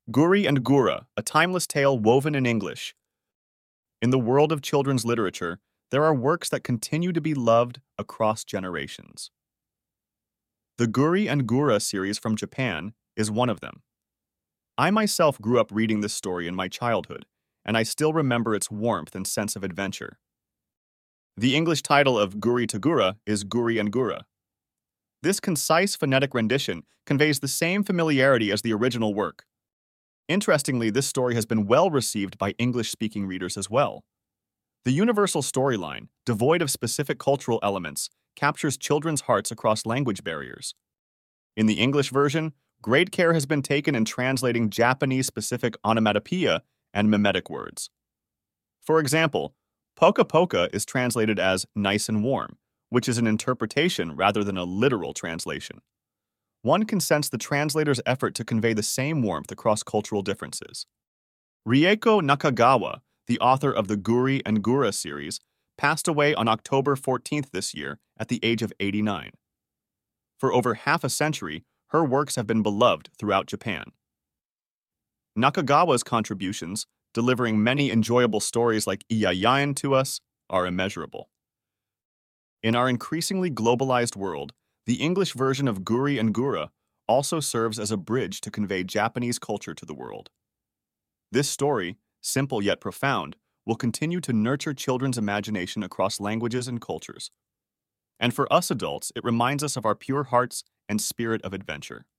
Guri and Gura, a timeless tale woven in English. In the world of children's literature, there are works that continue to be loved across generations. The Guri and Gura series from Japan is one of them. I myself grew up reading this story in my childhood, and I still remember its warmth and sense of adventure. The English title of Guri to Gura is Guri and Gura. This concise phonetic rendition conveys the same familiarity as the original work. Interestingly, this story has been well received by English-speaking readers as well. The universal storyline, devoid of specific cultural elements, captures children's hearts across language barriers. In the English version, great care has been taken in translating Japanese-specific onomatopoeia and mimetic words. For example, Poka Poka is translated as nice and warm, which is an interpretation rather than a literal translation. One can sense the translator's effort to convey the same warmth across cultural differences. Rieko Nakagawa, the author of the Guri and Gura series, passed away on October 14th this year at the age of 89. For over half a century, her works have been beloved throughout Japan. Nakagawa's contributions, delivering many enjoyable stories like Iyayan to us, are immeasurable. In our increasingly globalized world, the English version of Guri and Gura also serves as a bridge to convey Japanese culture to the world. This story, simple yet profound, will continue to nurture children's imagination across languages and cultures. And for us adults, it reminds us of our pure hearts and spirit of adventure.